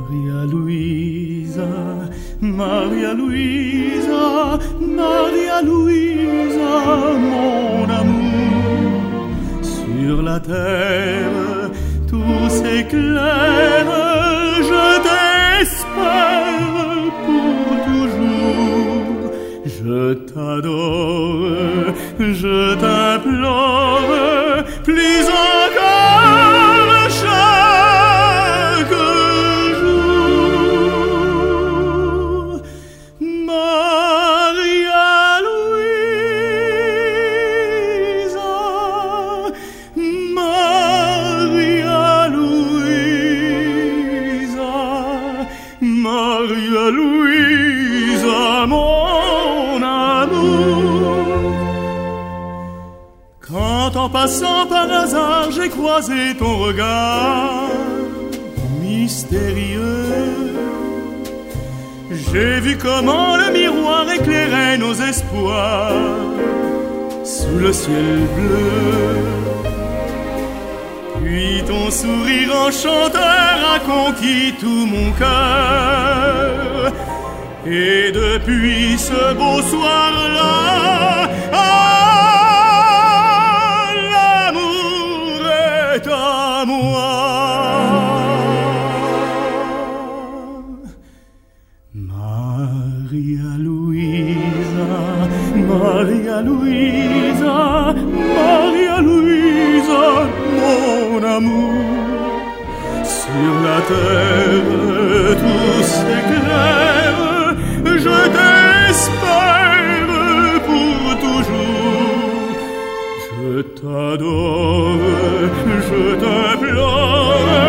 Maria Luisa, Maria Luisa, Maria Luisa, mon amour. Sur la terre, tout s'éclaire, je t'espère pour toujours. Je t'adore, je t'implore, plus encore chaque jour. Maria Luisa, Maria Luisa, Maria Luisa, mon amour. Quand en passant par hasard j'ai croisé ton regard mystérieux, j'ai vu comment le miroir éclairait nos espoirs sous le ciel bleu. Puis ton sourire enchanteur a conquis tout mon cœur. Et depuis ce beau soir-là, l'amour est à moi. Maria Luisa, Maria Luisa, Maria Luisa, mon amour. Sur la terre, tout s'éclaire, je t'espère pour toujours. Je t'adore, je t'implore,